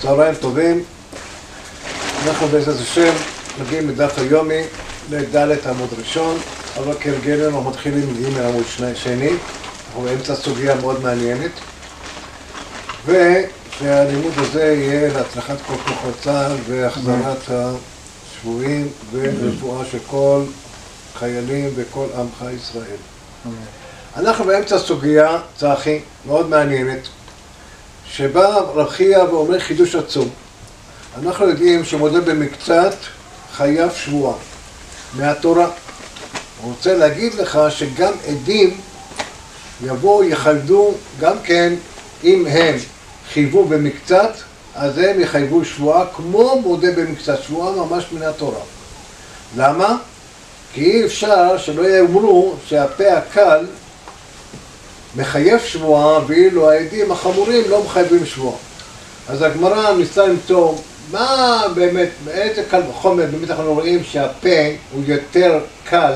צהריים טובים. אנחנו בעזרת השם מגיעים מדף היומי לדלת עמוד ראשון, אבל כהרגלנו אנחנו מתחילים מגיעים לעמוד שני. אנחנו באמצע סוגיה מאוד מעניינת, ושהלימוד הזה יהיה להצלחת כל כוחות צה"ל והחזרת השבויים ורפואה של כל חיילים וכל עמך ישראל. אנחנו באמצע סוגיה, צחי, מאוד מעניינת, שבא רב חייא ואומר חידוש עצום. אנחנו יודעים שמודה במקצת חייב שבועה מהתורה. הוא רוצה להגיד לך שגם עדים יבואו, יחייבו, גם כן, אם הם חייבו במקצת, אז הם יחייבו שבועה כמו מודה במקצת, שבועה ממש מן התורה. למה? כי אי אפשר שלא יאמרו שהפה הקל מחייב שבועה, ואילו העדים החמורים לא מחייבים שבועה. אז הגמרא ניסה למצוא מה באמת, איזה קל וחומר, באמת אנחנו רואים שהפה הוא יותר קל,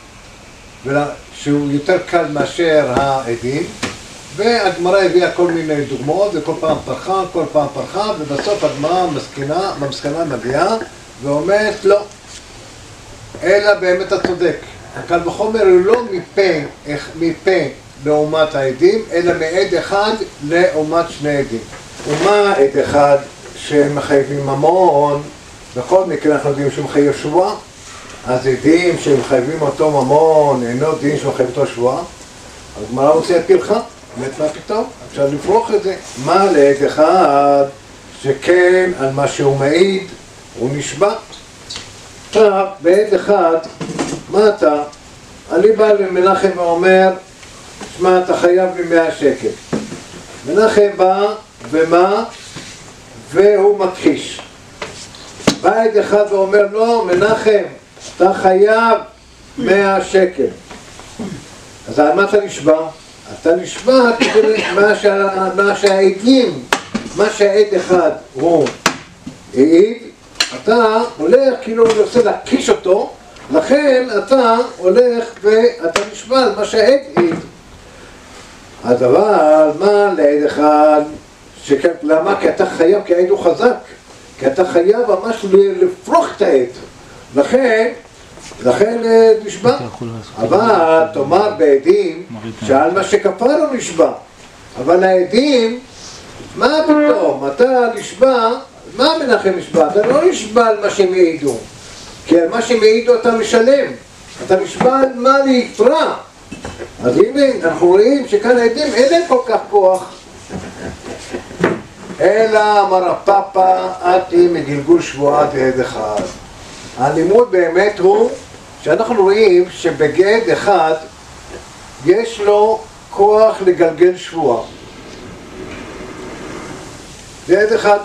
שהוא יותר קל מאשר העדים, והגמרא הביאה כל מיני דוגמאות, וכל פעם פרחה, ובסוף הגמרא במסקנה מגיעה ואומרת לא, אלא באמת הצודק. הקל וחומר הוא לא מפה לעומת העדים, אלא מעד אחד לעומת שני עדים. ומה עד אחד שמחייבים ממון? בכל מקרה אנחנו יודעים שהוא מחייב שבועה, אז עדים שמחייבים אותו ממון אינו דין שמחייב אותו שבועה. הגמרא רוצה להפילך, באמת מה פתאום? אפשר לפרוח את זה. מה לעד אחד שכן על מה שהוא מעיד הוא נשבע? עכשיו בעד אחד, מה אתה? אני בא למנחם ואומר, שמע, אתה חייב לי 100 שקל. מנחם בא, ומה? והוא מכחיש. בא עד אחד ואומר, לא, מנחם, אתה חייב 100 שקל. אז על מה אתה נשבע? אתה נשבע כדי מה שהעדים, מה שהעד אחד הוא העיד, אתה הולך כאילו רוצה להכחיש אותו, לכן אתה הולך ואתה נשבע על מה שהעד העיד. הדבר, מה לעד אחד? למה? כי אתה חייב, כי העד הוא חזק, כי אתה חייב ממש לפרוח את העד, לכן נשבע. אבל תאמר בעדים שעל מה שכפר הוא נשבע, אבל העדים, מה פתאום? אתה נשבע, מה מנחם נשבע? אתה לא נשבע על מה שהם העידו, כי על מה שהם העידו אתה משלם, אתה נשבע על מה ליתרה. אז הנה, אנחנו רואים שכאן העדים אין להם כל כך כוח. אלא אמר הפאפה, אתי מגלגול שבועה עד אחד. הלימוד באמת הוא שאנחנו רואים שבגד אחד יש לו כוח לגלגל שבועה. זה עד אחד.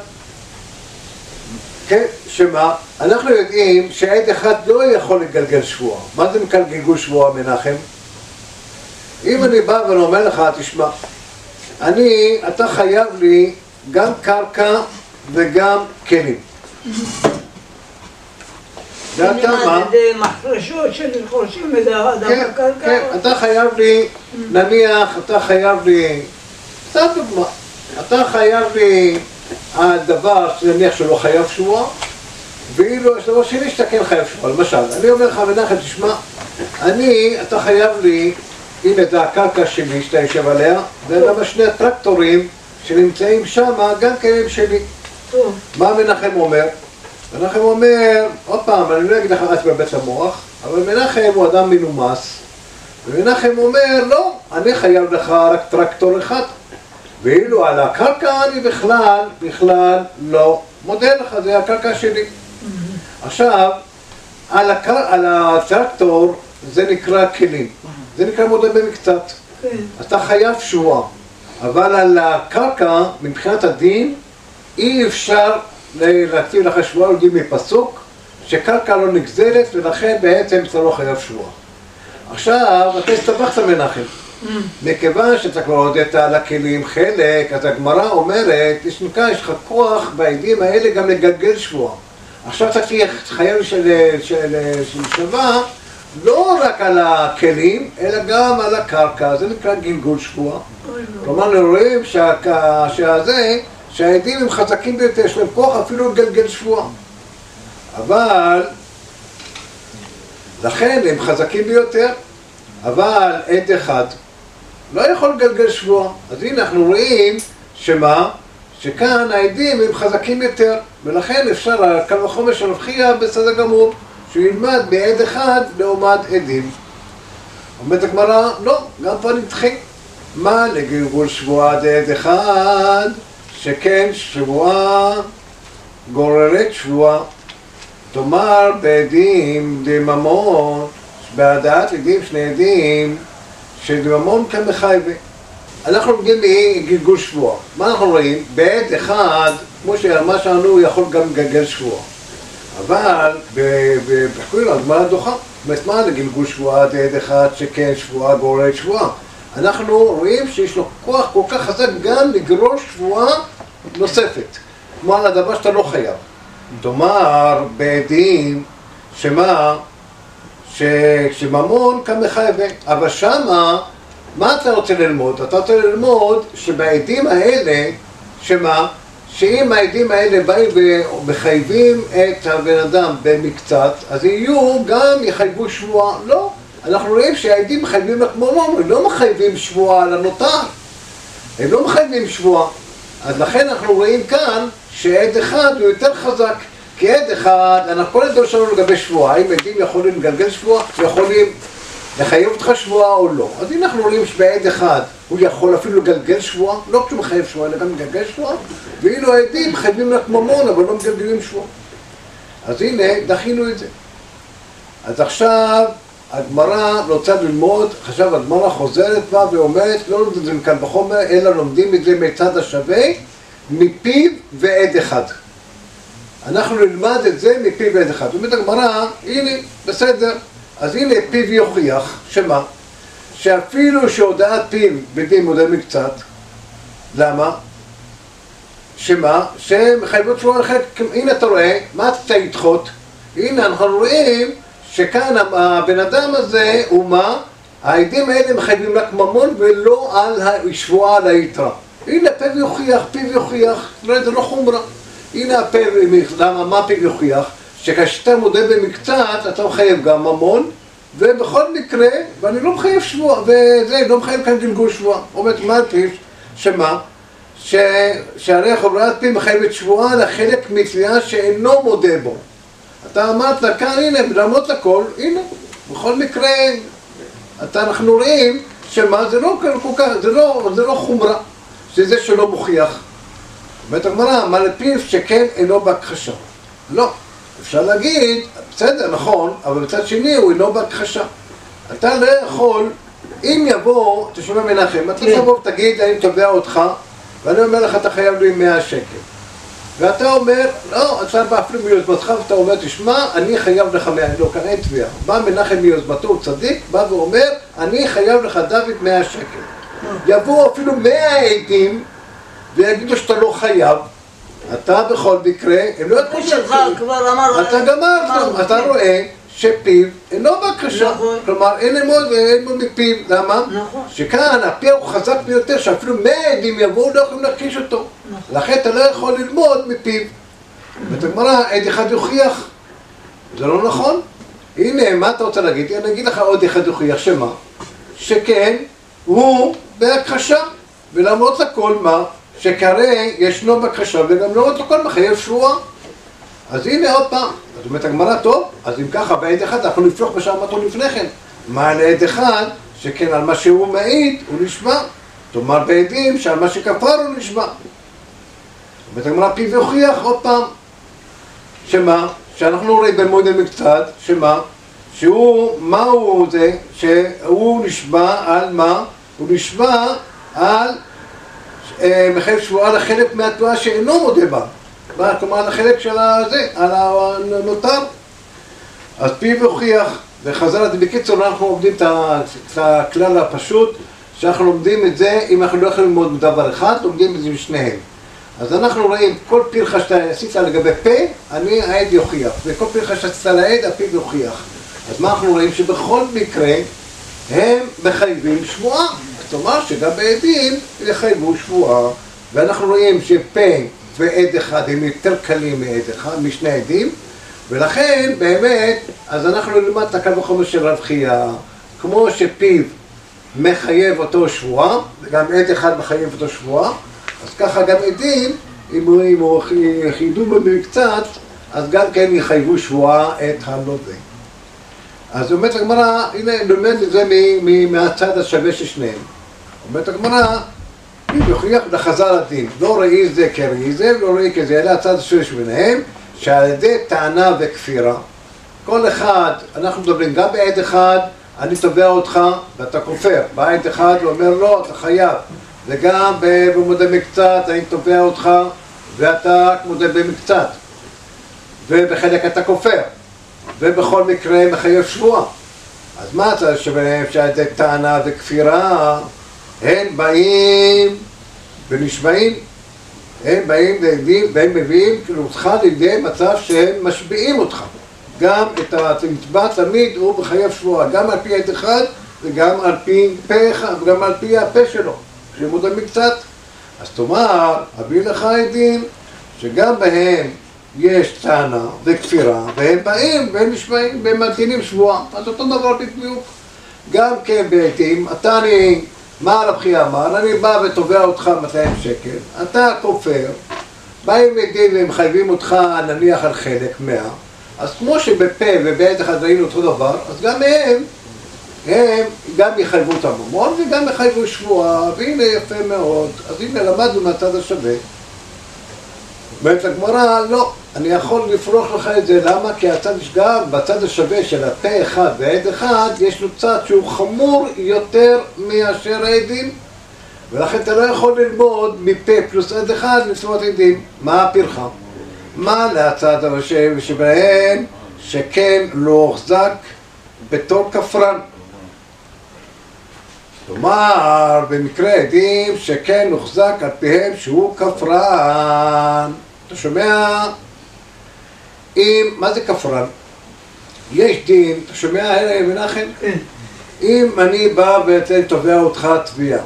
כן, שמה? אנחנו יודעים שעד אחד לא יכול לגלגל שבועה. מה זה מכאן גלגול שבועה, מנחם? אם אני בא ואני אומר לך, תשמע, אתה חייב לי גם קרקע וגם כלים. ואתה מה? זה מחרשות שנרכושים את הקרקע. כן, אתה חייב לי, נניח, אתה חייב לי, סתם דוגמה, אתה חייב לי הדבר שנניח שלא חייב שבועה, ואילו יש דבר שני שאתה כן חייב שבועה. למשל, אני אומר לך מנחם, תשמע, אתה חייב לי, הנה זה הקרקע שלי שאתה יושב עליה, ולמה שני הטרקטורים שנמצאים שם גם כאלה שלי. מה מנחם אומר? מנחם אומר, עוד פעם, אני לא אגיד לך אז בבית המוח, אבל מנחם הוא אדם מנומס, ומנחם אומר, לא, אני חייב לך רק טרקטור אחד, ואילו על הקרקע אני בכלל לא מודה לך, זה הקרקע שלי. עכשיו, על הטרקטור זה נקרא כלים, זה נקרא מודה במקצת. אתה חייב שבועה, אבל על הקרקע, מבחינת הדין, אי אפשר להקציב לך שבועה, יודעים מפסוק, שקרקע לא נגזלת, ולכן בעצם אתה לא חייב שבועה. עכשיו, אתה הסתבכת מנחם. מכיוון שאתה כבר הודית על הכלים חלק, אז הגמרא אומרת, יש לך כוח בעדים האלה גם לגלגל שבועה. עכשיו אתה תהיה חייב של שווה, לא רק על הכלים, אלא גם על הקרקע. זה נקרא גלגול שבועה. כלומר, אנחנו רואים שהזה שהעדים הם חזקים ביותר, יש להם כוח אפילו לגלגל שבועה. אבל, לכן הם חזקים ביותר, אבל עד אחד לא יכול לגלגל שבועה. אז הנה אנחנו רואים שמה? שכאן העדים הם חזקים יותר, ולכן אפשר, קל וחומר שנבחיה בסדר גמור, שהוא ילמד מעד אחד לעומת עדים. אומרת הגמרא, לא, גם פה נדחים. מה לגלגול שבועה עד אחד? שכן שבועה גוררת שבועה. תאמר בעדים דממון, בהדעת עדים שני עדים, שדממון כמחייבה. אנחנו לומדים מגלגול שבועה. מה אנחנו רואים? בעד אחד, כמו שמה שלנו יכול גם לגלגל שבועה. אבל בחקורים הגמרא דוחה. מה לגלגול שבועה עד אחד שכן שבועה גוררת שבועה? אנחנו רואים שיש לו כוח כל כך חזק גם לגרור שבועה נוספת. כמו על הדבר שאתה לא חייב. תאמר בעדים שמה? שממון כמחייבה. אבל שמה, מה אתה רוצה ללמוד? אתה רוצה ללמוד שבעדים האלה, שמה? שאם העדים האלה באים ומחייבים את הבן אדם במקצת, אז יהיו גם יחייבו שבועה. לא. אנחנו רואים שהעדים מחייבים לכמונו, הם לא מחייבים שבועה על הנותר. הם לא מחייבים שבועה. אז לכן אנחנו רואים כאן שעד אחד הוא יותר חזק. כי עד אחד, אנחנו כל הדור שלנו לגבי שבועה. האם עדים יכולים לגלגל שבועה? יכולים לחייב אותך שבועה או לא. אז הנה אנחנו רואים שבעד אחד הוא יכול אפילו לגלגל שבועה, לא כשהוא מחייב שבועה, אלא גם לגלגל שבועה. ואילו העדים מחייבים לך ממון, אבל לא מגלגלים שבועה. אז הנה, דחינו את זה. אז עכשיו הגמרא רוצה ללמוד, עכשיו הגמרא חוזרת בה ואומרת, לא לומדים את זה מכאן בחומר, אלא לומדים את זה מצד השווה, מפיו ועד אחד. אנחנו נלמד את זה מפיו ועד אחד. אומרת הגמרא, הנה, בסדר. אז הנה פיו יוכיח, שמה? שאפילו שהודעת פיו בדין מודה מקצת, למה? שמה? שמחייבות שבועה אחרת, הנה אתה רואה, מה אתה ידחות? הנה אנחנו רואים שכאן הבן אדם הזה הוא מה? העדים האלה מחייבים רק ממון ולא על שבועה על היתרה. הנה פיו יוכיח, זה לא חומרה. הנה הפיו, למה? מה פיו יוכיח? שכשאתה מודה במקצת, אתה מחייב גם ממון, ובכל מקרה, ואני לא מחייב שבועה, וזה, לא מחייב כאן גלגול שבועה. אומרת, מה פיו? שמה? שהרי חומרת פיו מחייבת שבועה לחלק מצווה שאינו מודה בו. אתה אמרת כאן, הנה, למרות לכל, הנה, בכל מקרה, אנחנו רואים שמה, זה לא כל כך, זה לא חומרה, שזה שלא מוכיח. אומרת הגמרא, מה לפיו שכן אינו בהכחשה. לא. אפשר להגיד, בסדר, נכון, אבל בצד שני הוא אינו בהכחשה. אתה לא יכול, אם יבוא, תשמע מנחם, אתה תבוא ותגיד, אני תובע אותך, ואני אומר לך, אתה חייב לי 100 שקל. ואתה אומר, לא, אתה בא אפילו מיוזמתך, ואתה אומר, תשמע, אני חייב לך 100, לא, כאן אין תביעה. בא מנחם מיוזמתו, הוא צדיק, בא ואומר, אני חייב לך דוד 100 שקל. יבואו אפילו 100 עדים, ויגידו שאתה לא חייב. אתה בכל מקרה, הם לא יכולים שלך כבר אמר... אתה גמרת, אתה רואה שפיו אינו בקשה. כלומר, אין אמון מפיו. למה? שכאן הפה הוא חזק ביותר, שאפילו 100 עדים יבואו, לא יכולים להכחיש אותו. לכן אתה לא יכול ללמוד מפיו. ואת הגמרא, עד אחד יוכיח. זה לא נכון? הנה, מה אתה רוצה להגיד? אני אגיד לך עוד אחד יוכיח, שמה? שכן, הוא בהכחשה. ולמרות לכל מה? שכרי ישנו בקשה וגם לא עוד לכל מחייב שבועה. אז הנה עוד פעם, זאת אומרת הגמרא טוב, אז אם ככה בעד אחד אנחנו נפלוך בשעמתו לפני כן. מה על עד אחד? שכן על מה שהוא מעיד הוא נשבע. תאמר בעדים שעל מה שכפר הוא נשבע. זאת אומרת הגמרא פיו יוכיח עוד פעם. שמה? שאנחנו רואים במועד מקצת, שמה? שהוא, מה הוא זה? שהוא נשבע על מה? הוא נשבע על מחייב שבועה לחלק מהתנועה שאינו מודה בה. כלומר, לחלק של הזה, על הנותר. אז פיו הוכיח, וחזר את זה. בקיצור, אנחנו לומדים את הכלל הפשוט, שאנחנו לומדים את זה, אם אנחנו לא יכולים ללמוד מדבר אחד, לומדים את זה משניהם. אז אנחנו רואים, כל פרחה שאתה עשית לגבי פה, אני העד יוכיח. וכל פרחה שעשית לעד, הפיו יוכיח. אז מה אנחנו רואים? שבכל מקרה, הם מחייבים שבועה. זאת אומרת שגם בעדים יחייבו שבועה ואנחנו רואים שפה ועד אחד הם יותר קלים מעד אחד, משני עדים, ולכן באמת, אז אנחנו נלמד את הקל וחומר של רב חייא, כמו שפיו מחייב אותו שבועה, וגם עד אחד מחייב אותו שבועה, אז ככה גם עדים, אם יחידו במקצת, אז גם כן יחייבו שבועה את הלווה. אז אומרת הגמרא, הנה לומד את זה מהצד השווה של שניהם. אומרת הגמרא, אם יוכיח לחז"ל הדין, לא ראי זה כראי זה ולא ראי כזה, אלא הצד השווה שביניהם, שעל ידי טענה וכפירה, כל אחד, אנחנו מדברים גם בעד אחד, אני תובע אותך ואתה כופר, בעד אחד הוא אומר לא, אתה חייב, וגם במודה מקצת אני תובע אותך ואתה מודה במקצת, ובחלק אתה כופר, ובכל מקרה מחייב שבועה. אז מה הצד שבהם שעל ידי טענה וכפירה, הם באים ונשבעים, הם באים והם מביאים אותך לידי מצב שהם משביעים אותך. גם את הנתבע תמיד הוא מחייב שבועה, גם על פי עד אחד וגם על פי פה אחד, וגם על פי הפה שלו, שמודה מקצת. אז תאמר, אביא לך עדים שגם בהם יש טענה וכפירה, והם באים והם נשבעים והם מנתינים שבועה. אז אותו דבר בדיוק. גם כן בעדים, מה רב חייא אמר? אני בא ותובע אותך 200 שקל, אתה כופר, באים עדים והם מחייבים אותך נניח על חלק 100, אז כמו שבפה ובעד אחד ראינו אותו דבר, אז גם הם גם יחייבו את הממון וגם יחייבו שבועה, והנה יפה מאוד. אז הנה למדנו מהצד השווה. אומרת הגמרא, לא, אני יכול לפרוח לך את זה, למה? כי גם בצד השווה של הפה אחד ועד אחד יש לו צד שהוא חמור יותר מאשר העדים, ולכן אתה לא יכול ללמוד מפה פלוס עד אחד לצוות עדים. מה הפרחה? מה להצד השווה שבהן שכן לא הוחזק בתור כפרן. כלומר, במקרה עדים שכן הוחזק על פיהם שהוא כפרן. אתה שומע? מה זה כפרן? יש דין, אתה שומע מנחם? אם אני בא ותובע אותך תביעה,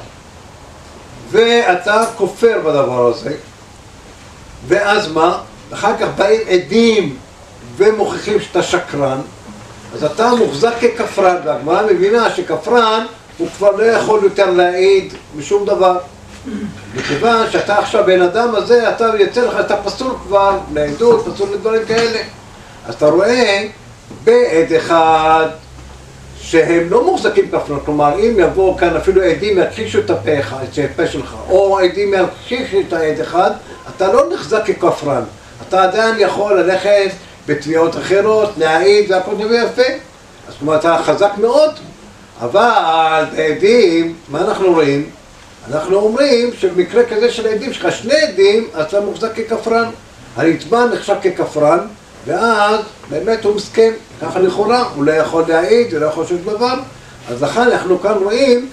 ואתה כופר בדבר הזה, ואז מה? אחר כך באים עדים ומוכיחים שאתה שקרן, אז אתה מוחזק ככפרן, והגמרא מבינה שכפרן הוא כבר לא יכול יותר להעיד משום דבר. מכיוון שאתה עכשיו בן אדם הזה, אתה יוצא לך, אתה פסול כבר לעדות, פסול לדברים כאלה. אז אתה רואה בעד אחד שהם לא מוחזקים כפרן, כלומר אם יבואו כאן אפילו עדים יכחישו את הפה שלך, או עדים יכחישו את העד אחד, אתה לא נחזק ככפרן. אתה עדיין יכול ללכת בתביעות אחרות, להעיד והכל דבר יפה. אז כלומר אתה חזק מאוד, אבל בעדים, מה אנחנו רואים? אנחנו אומרים שבמקרה כזה של העדים, יש לך שני עדים, אז אתה מוחזק ככפרן. הנתבע נחשב ככפרן, ואז באמת הוא מסכן, ככה לכאורה, הוא לא יכול להעיד, הוא לא יכול שום דבר. אז לכן אנחנו כאן רואים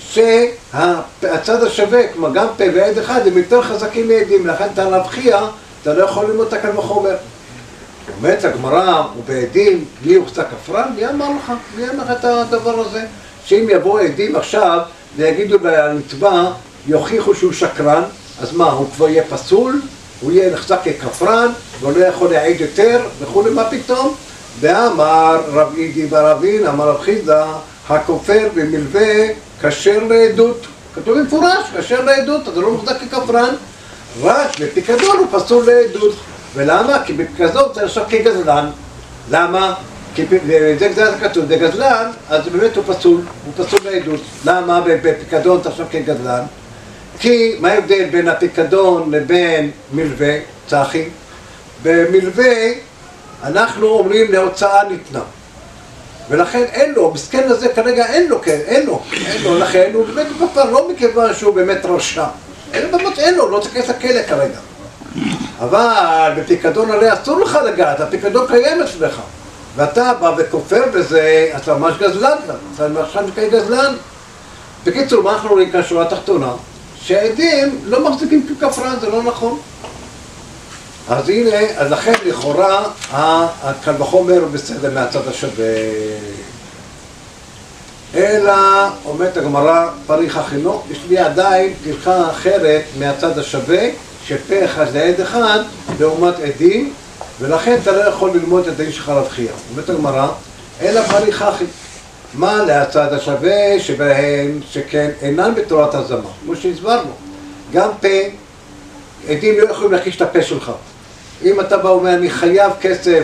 שהצד השווה, כמו גם פה ועד אחד, הם יותר חזקים מעדים, לכן אתה רב חייא, אתה לא יכול ללמוד את הקל וחומר. אומרת הגמרא, ובעדים, מי הוחזק כפרן? מי אמר לך? מי אמר לך את הדבר הזה? שאם יבואו עדים עכשיו ויגידו לנתבע, יוכיחו שהוא שקרן, אז מה, הוא כבר יהיה פסול? הוא יהיה נחזק ככפרן, והוא לא יכול להעיד יותר, וכולי, מה פתאום? ואמר רב אידי ברבין, אמר רב חיסדא, הכופר במלווה כשר לעדות. כתוב במפורש, כשר לעדות, אז הוא לא מוחזק ככפרן, רק בפיקדון הוא פסול לעדות. ולמה? כי בפיקדון זה נחשב כגזלן. למה? כי זה כתוב, זה גזלן, אז באמת הוא פסול לעדות. למה בפיקדון אתה נחשב כגזלן? כי מה ההבדל בין הפיקדון לבין מלווה, צחי? במלווה אנחנו אומרים להוצאה ניתנה. ולכן אין לו, מסכן הזה כרגע אין לו, לכן הוא באמת כפר, לא מכיוון שהוא באמת רשע. אין לו, לא צריך להיכנס לכלא כרגע. אבל בפיקדון הרי אסור לך לגעת, הפיקדון קיים אצלך. ואתה בא וכופר בזה, אתה ממש גזלן, אתה ממש גזלן. בקיצור, מה אנחנו רואים כאן שורה תחתונה? שהעדים לא מחזיקים ככפרן, זה לא נכון. אז הנה, אז לכן לכאורה הקל וחומר בסדר מהצד השווה. אלא, אומרת הגמרא, פריך אחינו, יש לי עדיין טרחה אחרת מהצד השווה, שפה אחד לעד אחד, לעומת עדים, ולכן אתה לא יכול ללמוד את הדין שלך רב חייא. אומרת הגמרא, אלא פריך אחי. מה להצד השווה שבהם שכן אינן בתורת הזמה, כמו שהסברנו. גם פה, עדים לא יכולים להכיש את הפה שלך. אם אתה בא ואומר, אני חייב כסף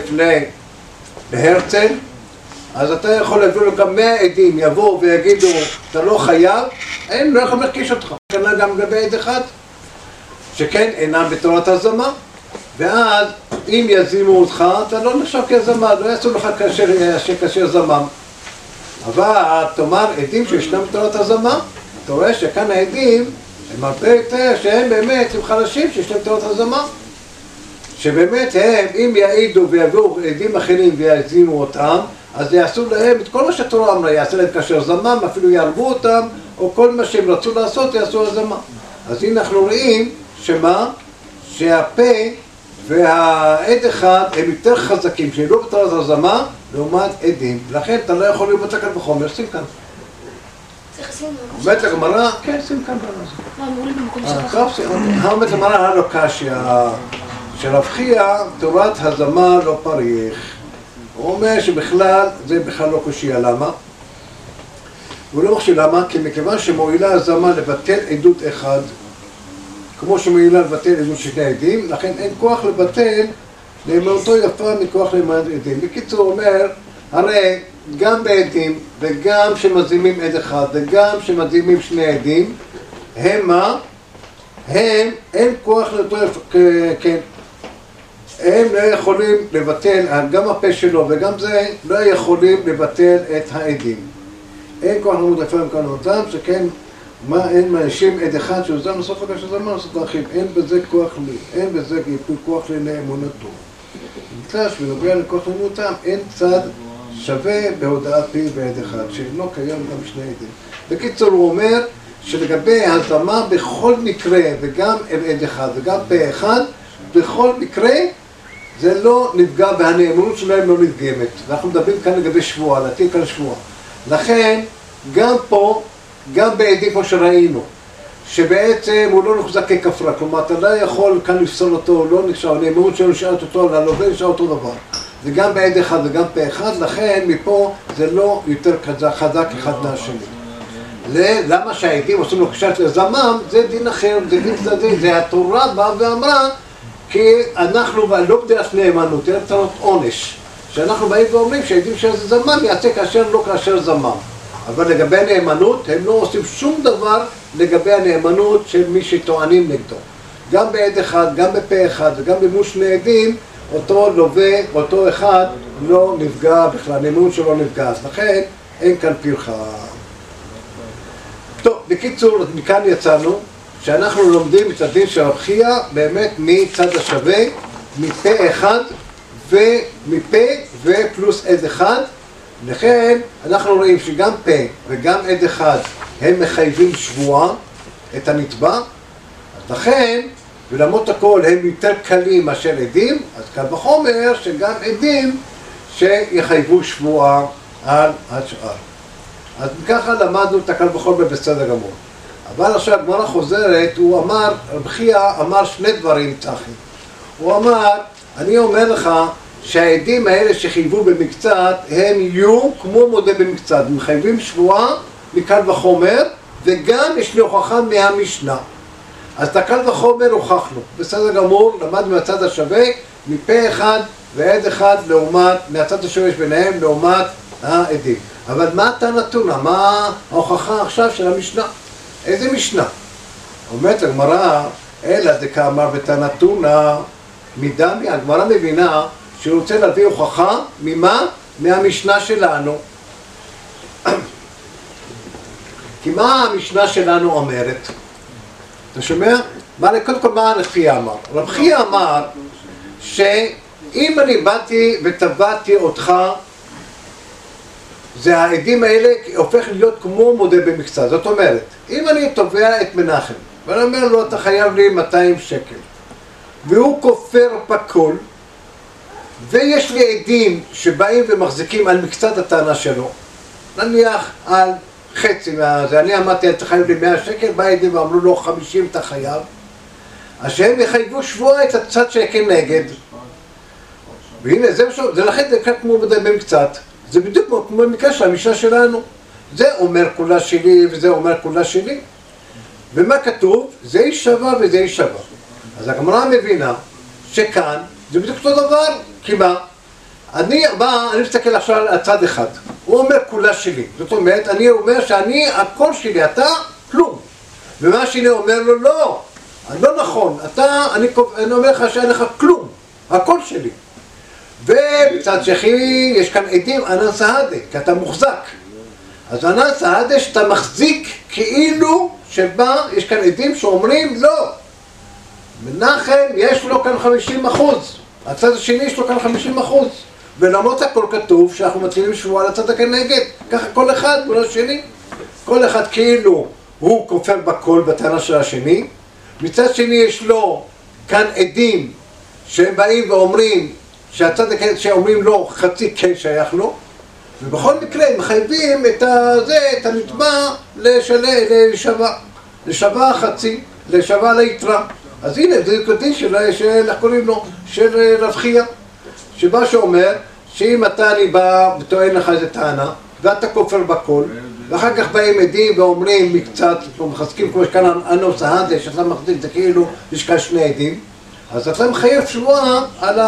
להרצל, אז אתה יכול להביא לו גם 100 עדים, יבואו ויגידו, אתה לא חייב, הם לא יכולים להכיש אותך. כנראה גם לגבי עד אחד, שכן אינם בתורת הזמה, ואז אם יזימו אותך, אתה לא נחשב כזמה, לא יעשו לך כאשר זמם. אבל תאמר עדים שישנם בתורת הזמה, אתה רואה שכאן העדים הם הרבה יותר שהם באמת הם חלשים שישנם בתורת הזמה, שבאמת הם אם יעידו ויביאו עדים אחרים ויזימו אותם, אז יעשו להם את כל מה שהתורה אמרה, יעשה להם כאשר זמם, אפילו יערבו אותם, או כל מה שהם רצו לעשות יעשו הזמה. אז הנה אנחנו רואים שמה? שהפה והעד אחד הם יותר חזקים, שהם לא בתורת הזמה, לעומת עדים. לכן אתה לא יכול לראות כאן בחומר, שים כאן. צריך לשים במקום אומרת הגמרא, כן, שים כאן בנושא. מה, אמרו לי במקום שלך? טוב, אומרת הגמרא, הלא קשיא, שרב חייא, תורת הזמה לא פריך. הוא אומר שבכלל, זה בכלל לא קושיה, למה? הוא לא מחשיב למה? כי מכיוון שמועילה הזמה לבטל עדות אחד, כמו שמועילה לבטל עדות שני עדים, לכן אין כוח לבטל נאמנותו יפה מכוח נאמנות עדים. בקיצור, הוא אומר, הרי גם בעדים וגם שמזימים עד אחד וגם שמזימים שני עדים, הם מה? הם, אין כוח לבטל, כן. הם לא יכולים לבטל, גם הפה שלו וגם זה, לא יכולים לבטל את העדים. אין כוח למוד לפעמים כאן אותם, שכן, מה אין מאנשים עד אחד שהוא זם לסוף הקש הזמן, לעשות לאחים, אין בזה כוח לי, אין בזה כוח לי לאמונתו. בגלל שבנוגע לכוח לאמונתם, אין צד שווה בהודעת פי ועד אחד, שאינו קיים גם שני עדים. בקיצור, הוא אומר שלגבי הזמה בכל מקרה, וגם עד אחד וגם פה אחד, בכל מקרה, זה לא נפגע והנאמנות שלהם לא נפגמת. ואנחנו מדברים כאן לגבי שבועה, להטיל כאן שבועה. לכן, גם פה, גם בעדים כמו שראינו, שבעצם הוא לא נחזק ככפרה, כלומר, אתה לא יכול כאן לפסול אותו, הוא לא נחשב, הנאמנות שלו נשארת אותו, ללווה נשאר אותו דבר. זה גם בעד אחד וגם פה אחד, לכן מפה זה לא יותר חזק אחד מהשני. למה שהעדים עושים לו קשת לזמם, זה דין אחר, זה דין צדדי, זה התורה באה ואמרה, כי אנחנו לא בדרך נאמנות, אלא בדרך עונש. שאנחנו באים ואומרים שהעדים של זמם יעשה כאשר לא כאשר זמם. אבל לגבי הנאמנות, הם לא עושים שום דבר לגבי הנאמנות של מי שטוענים נגדו. גם בעד אחד, גם בפה אחד וגם במול שני עדים, אותו לווה, אותו אחד לא נפגע בכלל, הנאמנות שלו נפגע. אז לכן אין כאן פרחה. טוב, בקיצור, מכאן יצאנו שאנחנו לומדים את הדין של רב חייא באמת מצד השווה, מפה אחד ומפה ופלוס עד אחד. לכן אנחנו רואים שגם פה וגם עד אחד הם מחייבים שבועה את הנתבע. לכן, ולמרות הכל הם יותר קלים מאשר עדים, אז כאן בחומר שגם עדים שיחייבו שבועה על השאר. אז ככה למדנו את הקל בחומר בסדר גמור. אבל עכשיו הגמרא חוזרת, הוא אמר, רב חייא אמר שני דברים צחי. הוא אמר, אני אומר לך שהעדים האלה שחייבו במקצת, הם יהיו כמו מודה במקצת. הם מחייבים שבועה מקל וחומר, וגם יש לי הוכחה מהמשנה. אז את הקל וחומר הוכחנו. בסדר גמור, למדנו מהצד השווה, מפה אחד ועד אחד לעומת, מהצד השווה ביניהם לעומת העדים. אבל מה אתה נתון? מה ההוכחה עכשיו של המשנה? איזה משנה? אומרת הגמרא, אלא זה כאמר בתנתונה מדמי. הגמרא מבינה שהוא רוצה להביא הוכחה ממה? מהמשנה שלנו. כי מה המשנה שלנו אומרת? אתה שומע? קודם כל מה רב חייא אמר? רב חייא אמר שאם אני באתי וטבעתי אותך, זה העדים האלה הופך להיות כמו מודה במקצת. זאת אומרת, אם אני תובע את מנחם ואני אומר לו אתה חייב לי 200 שקל והוא כופר בכל, ויש לי עדים שבאים ומחזיקים על מקצת הטענה שלו, נניח על חצי מהזה, אני אמרתי, אתה חייב לי 100 שקל, בא עדים ואמרו לו 50 אתה חייב, אז שהם יחייבו שבוע את הצד שכנגד. והנה, זה לכן זה כמו מדברים קצת, זה בדיוק כמו במקרה של המשנה שלנו. זה אומר כולה שלי וזה אומר כולה שלי. ומה כתוב? זה איש שווה וזה איש שווה. אז הגמרא מבינה שכאן זה בדיוק אותו דבר, כי מה? אני מסתכל עכשיו על הצד אחד, הוא אומר כולה שלי, זאת אומרת, אני אומר שאני, הכל שלי, אתה כלום. ומה שלי אומר לו, לא, לא נכון, אני אומר לך שאין לך כלום, הכל שלי. ובצד שני יש כאן עדים ענן סהדה, כי אתה מוחזק. אז ענן סהדה שאתה מחזיק כאילו שבה יש כאן עדים שאומרים לא. מנחם יש לו כאן 50%, הצד השני יש לו כאן 50%. ולמרות הכל כתוב שאנחנו מתחילים שבוע לצד הכנגד, ככה כל אחד מול השני. כל אחד כאילו הוא כופר בכל בטענה של השני. מצד שני יש לו כאן עדים שהם באים ואומרים שהצד הכנגד שאומרים לו חצי כן שייך לו. ובכל מקרה הם מחייבים את הנתבע לשווה חצי, לשווה ליתרה. אז הנה, זה קודם של רב חייא, שבא שאומר שאם אני בא וטוען לך איזה טענה ואתה כופר בכל, ואחר כך באים עדים ואומרים מקצת, מחזקים כמו שכאן ענו סהדה, שאתה מחזיק, זה כאילו יש כאן שני עדים, אז אתה מחייב שבועה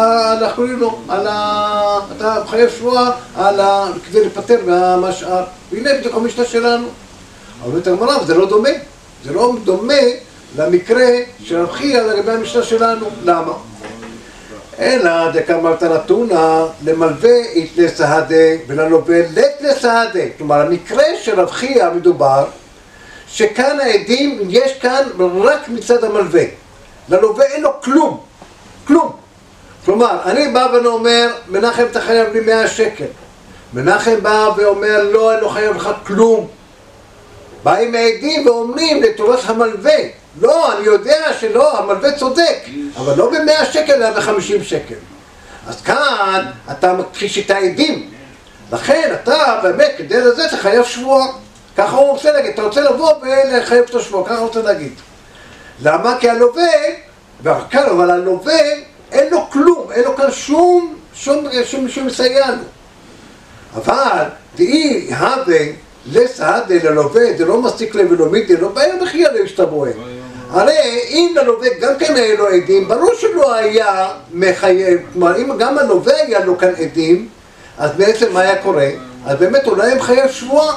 אתה מחייב שבועה כדי לפטר מהשאר. והנה בדיוק המשנה שלנו. אבל את הגמרא, זה לא דומה. זה לא דומה למקרה של רב חייא לגבי המשנה שלנו. למה? אלא דקאמרת נתונה למלווה יתלה סהדה וללווה לתלה סהדה. כלומר, המקרה של רב חייא מדובר שכאן העדים יש כאן רק מצד המלווה. ללווה אין לו כלום, כלום. כלומר, אני בא ואומר, מנחם אתה חייב לי 100 שקל. מנחם בא ואומר, לא, אני לא חייב לך כלום. באים העדים ואומרים לטובת המלווה, לא, אני יודע שלא, המלווה צודק, אבל לא ב100 שקל, אלא ב50 שקל. אז כאן אתה מכחיש את העדים. לכן אתה באמת, כדי לזה אתה חייב שבוע. ככה הוא רוצה להגיד, אתה רוצה לבוא ולחייב את השבוע, ככה הוא רוצה להגיד. למה? כי הלווה, אבל הלווה אין לו כלום, אין לו כאן שום מסייע לו. אבל דאי הווה לסהדה ללווה, זה לא מסתיק לב ולומיד, לא בעיה בכי עליו שתבואה. הרי אם ללווה גם כן היה לו עדים, ברור שלא היה מחייב, כלומר אם גם הלווה היה לו כאן עדים, אז בעצם מה היה קורה? אז באמת אולי הם חייב שבוע.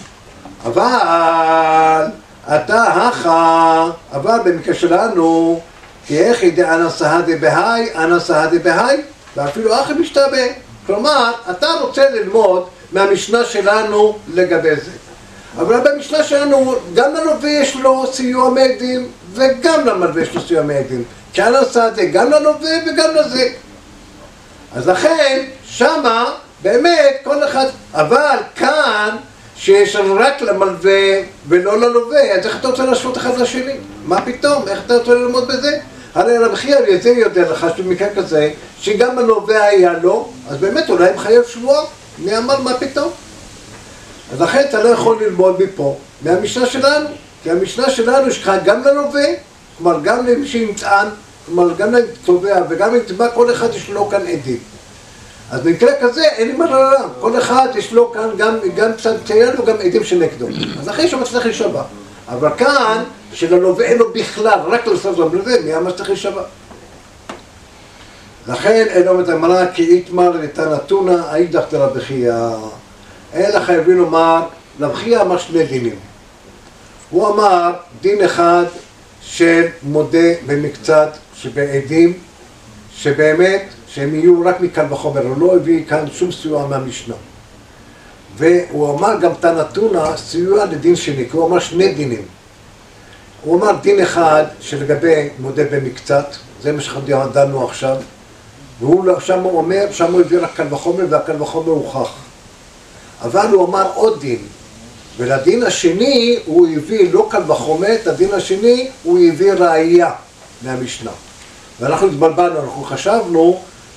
אבל במקרה שלנו, כי איך ידע אנא סהדה בהי, אנא סהדה בהי, ואפילו אחי משתבא. כלומר, אתה רוצה ללמוד מהמשנה שלנו לגבי זה. אבל במשנה שלנו, גם ללווה יש לו סיוע מעדים, וגם למלווה יש לו סיוע מעדים. כי אנא סהדה גם ללווה וגם לזה. אז לכן, שמה, באמת, כל אחד, אבל כאן, שיש רק למלווה ולא ללווה, אז איך אתה רוצה להשוות אחד לשני? מה פתאום? איך אתה רוצה ללמוד בזה? הרי רב חייא זה יודע לך שבמקרה כזה, שגם הלווה היה לו, אז באמת אולי הם חייב שבוע. מי אמר מה פתאום? אז לכן אתה לא יכול ללמוד מפה, מהמשנה שלנו. כי המשנה שלנו יש לך גם ללווה, כלומר גם למי שימצען, כלומר גם לתובע וגם לתבע, כל אחד יש לו כאן עדים. אז במקרה כזה אין לי מה לעולם, כל אחד יש לו כאן גם קצת ציין לו גם עדים שנגדו. אז אחרי שמצליח להישבע. אבל כאן, שללווה אין לו בכלל, רק לסוף למלווה, מי מצליח להישבע. לכן אין לו את הגמרא כי איתמר ניתן נתונה, האידך דרב חייא. אלא חייבים לומר, רב חייא אמר שני דינים. הוא אמר דין אחד של מודה במקצת שבעדים, שבאמת שהם יהיו רק מכאן וחומר, הוא לא הביא כאן שום סיוע מהמשנה. והוא אמר גם את הנתונה סיוע לדין שני, כי הוא אמר שני דינים. הוא אמר דין אחד שלגבי מודה במקצת, זה מה שדנו עכשיו, והוא שם הוא אומר, שם הוא הביא רק כאן וחומר, והכאן וחומר הוכח. אבל הוא אמר עוד דין, ולדין השני הוא הביא לא כאן וחומר, את הדין השני הוא הביא ראייה מהמשנה. ואנחנו התבלבלנו, אנחנו חשבנו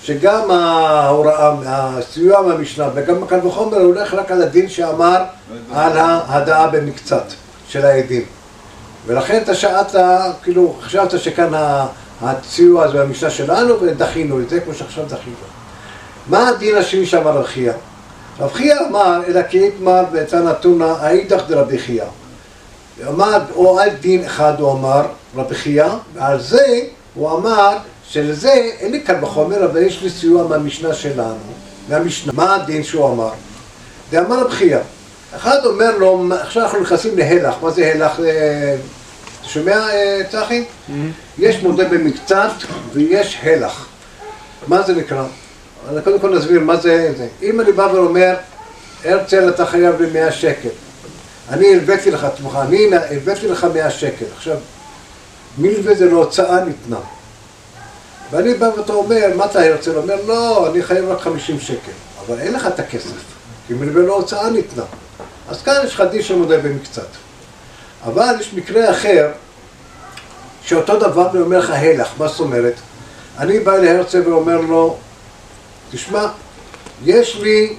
שגם ההוראה, הסיוע מהמשנה וגם מקל וחומר הולך רק על הדין שאמר על ההדעה במקצת של העדים. ולכן אתה שאלת, כאילו, חשבת שכאן הסיוע הזה במשנה שלנו ודחינו את זה כמו שעכשיו דחינו. מה הדין השני שאמר רב חייא? רב חייא אמר, אלא כי יתמר ויצא נתונה, האידך דרבי חייא. עמד, או על דין אחד הוא אמר, רבי חייא, ועל זה הוא אמר שלזה אין לי כאן בחומר, אבל יש לי סיוע מהמשנה שלנו, מהמשנה. מה הדין שהוא אמר? זה אמר רבי חייא. אחד אומר לו, עכשיו אנחנו נכנסים להלך, מה זה הלך? אתה שומע, צחי? יש מודה במקצת ויש הלך. מה זה נקרא? קודם כל נסביר מה זה. אם אני בא ואומר, הרצל אתה חייב לי 100 שקל. אני הלוויתי לך, אני הלוויתי לך 100 שקל. עכשיו, מלווה זה להוצאה ניתנה. ואני בא ואתה אומר, מה אתה הרצל? אומר, לא, אני חייב רק 50 שקל. אבל אין לך את הכסף, כי מלווה להוצאה ניתנה. אז כאן יש לך דין שמודה במקצת. אבל יש מקרה אחר, שאותו דבר אני אומר לך הלך, מה זאת אומרת? אני בא להרצל ואומר לו, תשמע, יש לי,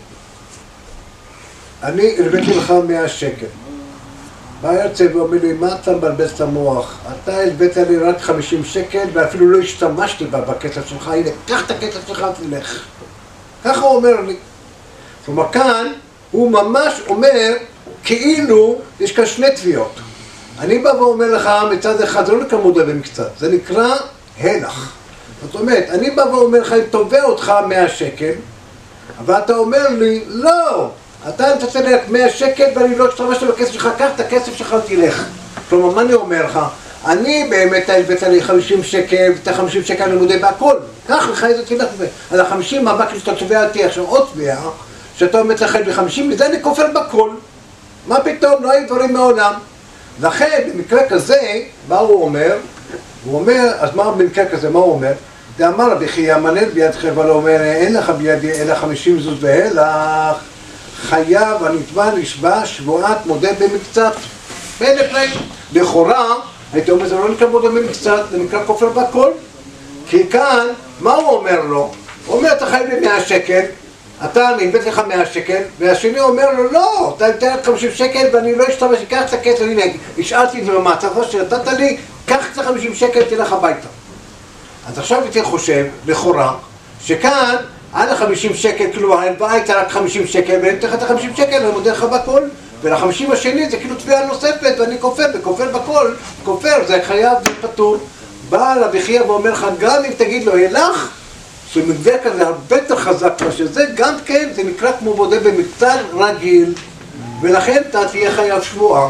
אני הלוויתי לך 100 שקל. בא הרצל ואומר לי, מה אתה מבלבס את המוח? אתה הלווית לי רק 50 שקל ואפילו לא השתמשתי בכסף שלך, הנה, קח את הכסף שלך ותלך. ככה הוא אומר לי. זאת אומרת, כאן הוא ממש אומר, כאילו יש כאן שני תביעות. אני בא ואומר לך מצד אחד, זה לא נקרא מודה במקצת, זה נקרא הלך. זאת אומרת, אני בא ואומר לך, אני תובע אותך 100 שקל, אבל אתה אומר לי, לא, אתה נתת לי רק 100 שקל ואני לא השתמשתי בכסף שלך, קח את הכסף שלך ותלך. כלומר, מה אני אומר לך? אני באמת הלווית לי 50 שקל, ואת ה-50 שקל אני מודה בהכל. קח לך איזה תלך, על ה-50 מאבק שאתה תובע אותי עכשיו עוד תביעה, שאתה עומד לך ב-50, וזה אני כופר בכל. מה פתאום? לא היו דברים מעולם. לכן, במקרה כזה, מה הוא אומר? הוא אומר, אז מה במקרה כזה, מה הוא אומר? זה אמר רבי חייא, מנהל בידכם, אבל הוא אומר, אין לך בידי, אלא 50 זוז והלך, חייב הנתבע נשבע שבועת מודה במקצת. בין לפני, לכאורה, הייתי אומר, זה לא נקרא מודה במקצת, זה נקרא כופר בכל. כי כאן, מה הוא אומר לו? הוא אומר, אתה חייב לי 100 שקל, אתה נלווית לך 100 שקל, והשני אומר לו, לא, אתה נתן לך 50 שקל ואני לא אשתמש, קח את הכסף, הנה, השאלתי את זה במעצר, שנתת לי, קח את ה-50 שקל, תלך הביתה. אז עכשיו הייתי חושב, לכאורה, שכאן, עד ה-50 שקל, כאילו, ההלוואה הייתה רק 50 שקל, ואני נתן לך את ה-50 שקל, ואני מודה לך בכל, ול-50 השני זה כאילו תביעה נוספת, ואני כופר, וכופר בכל, כופר, זה חייב, זה פטור. בא רבי חייא ואומר לך, גם אם תגיד לו, הלך, שמגווה כזה הרבה יותר חזק מה שזה, גם כן זה נקרא כמו מודה במקצת רגיל, ולכן אתה תהיה חייב שבועה.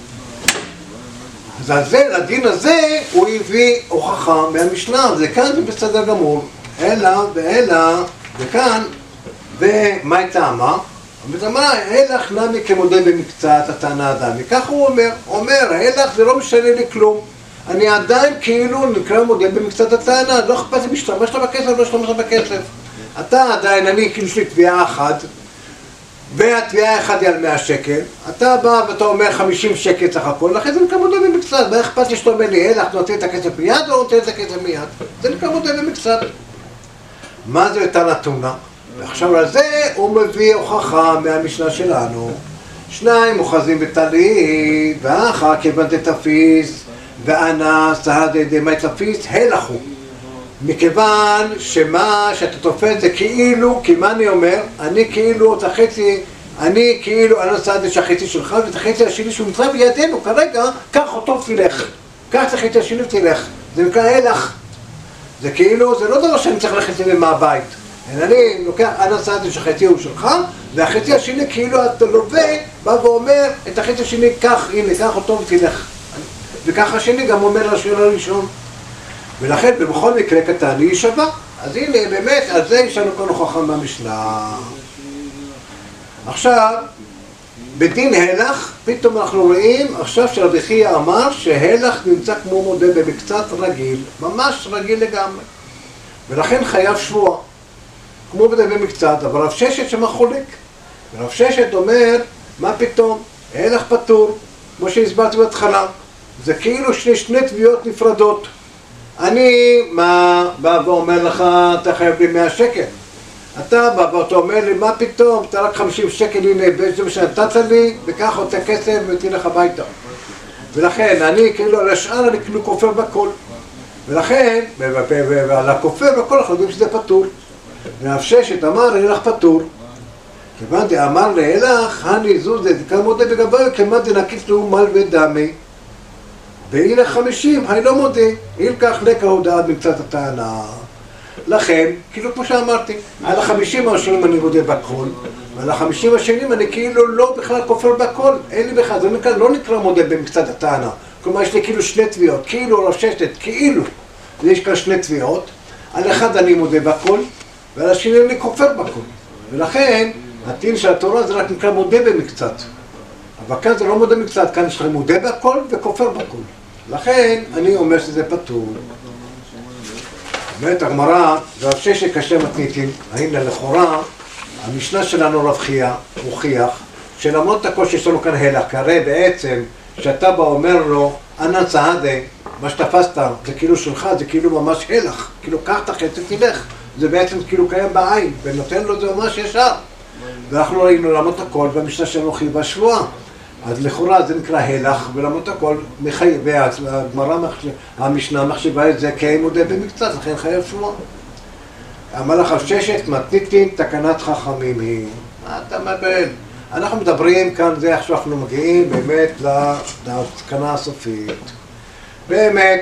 אז על זה, לדין הזה, הוא הביא הוכחה מהמשנה, זה כאן זה בסדר גמור, אלא, וכאן, ומה הייתה אמרה? ותאמר, הלך נמי כמודה במקצת, הטענה אדמי. כך הוא אומר, הלך זה לא משנה לי כלום. אני עדיין כאילו נקרא מודה במקצת הטענה, לא אכפת לי משתמש לה בכסף, לא משתמש לה בכסף. אתה עדיין, אני כאילו יש לי תביעה אחת, והתביעה האחת היא על 100 שקל, אתה בא ואתה אומר 50 שקל סך הכל, לכן זה נקרא מודה במקצת, מה אכפת לי שאתה אומר לי, הלך, נותן את הכסף מיד או נותן את הכסף מיד? זה נקרא מודה במקצת. מה זה הייתה נתונה? ועכשיו על זה הוא מביא הוכחה מהמשנה שלנו. שניים אוחזים בטלית, ואחר כיוון דתפיס, ואנס, דמי תפיס, הלכו. מכיוון שמה שאתה תופס זה כאילו, כי מה אני אומר? אני כאילו, אני סעד שהחצי שלך, ואת החצי השני שהוא נמצא בידינו כרגע, קח אותו תלך. קח את החצי השני תלך. זה נקרא הלך. זה כאילו, זה לא דבר שאני צריך ללכת אליהם מהבית. אני לוקח סעד שהחצי הוא שלך, והחצי השני כאילו אתה לווה, בא ואומר, את החצי השני קח, הנה, קח אותו ותלך. וככה השני גם אומר לשאול הראשון. ולכן בכל מקרה קטן היא שווה. אז הנה באמת על זה יש לנו כל הוכחה מהמשנה. עכשיו בדין הלך פתאום אנחנו רואים עכשיו שרבי חייא אמר שהלך נמצא כמו מודה במקצת רגיל, ממש רגיל לגמרי, ולכן חייב שבוע כמו מודה במקצת. אבל רב ששת שמה חולק, ורב ששת אומר מה פתאום, הלך פטור כמו שהסברתי בהתחלה, זה כאילו שני תביעות נפרדות. אני בא ואומר לך, אתה חייב לי 100 שקל. אתה בא ואתה אומר לי, מה פתאום, אתה רק 50 שקל, הנה, זה מה שנתת לי, וקח אותה כסף ותלך הביתה. ולכן, אני כאילו, על השאר אני כאילו כופר בכל. ולכן, ועל הכופר בכל, אנחנו יודעים שזה פטור. ואף ששת אמר, הילך פטור. כיוון אמר להילך, הניזוז זה כמודה בגבוה, כמעט דנקיף לו מל ודמי. והילך 50, אני לא מודה. ילקח לקה הודעה במצאת הטענה. לכן, כאילו כמו שאמרתי, על ה50 הראשונים אני מודה בכל, ועל ה50 השנים אני כאילו לא בכלל כופר בכל, אין לי בכלל, זה לא נקרא מודה במצאת הטענה. כלומר, יש לי כאילו שני תביעות, כאילו רב ששת, כאילו, יש כאן שני תביעות, על אחד אני מודה בכל, ועל השני אני כופר בכל. ולכן, הדין של התורה זה רק נקרא מודה במקצת. אבל כאן זה לא מודה במקצת, כאן יש לך מודה בכל וכופר בכל. לכן, אני אומר שזה פטור. אומרת הגמרא, רב ששת קשה מתניתין, הנה לכאורה, המשנה שלנו רב חייא, הוכיח, שלמרות הכל שיש לנו כאן הלך, כי הרי בעצם, כשאתה בא אומר לו, אנא צעדה, מה שתפסת, זה כאילו שלך, זה כאילו ממש הלך, כאילו קח את החצי תלך, זה בעצם כאילו קיים בעין, ונותן לו זה ממש ישר. ואנחנו ראינו למרות הכל, והמשנה שלנו חייבה שבועה. אז לכאורה זה נקרא הלך, ולמרות הכל מחייב, והגמרא, המשנה מחשיבה את זה כאין מודה במקצת, לכן חייב שבועה. אמר לך ששת מתניתין תקנת חכמים היא. מה אתה מבלבל? אנחנו מדברים כאן, זה עכשיו אנחנו מגיעים באמת לתקנה הסופית. באמת,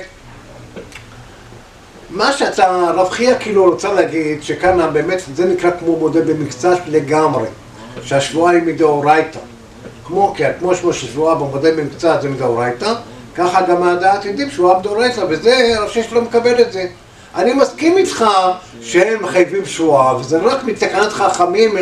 מה שאתה, רב חייא כאילו רוצה להגיד, שכאן באמת זה נקרא כמו מודה במקצת לגמרי, שהשבועה היא מדאורייתא. כמו ששבועה במודה במקצת זה מדאורייתא, ככה גם הדעת יודעים שבועה מדאורייתא, וזה רב ששת לא מקבל את זה. אני מסכים איתך שהם מחייבים שבועה, וזה רק מתקנת חכמים,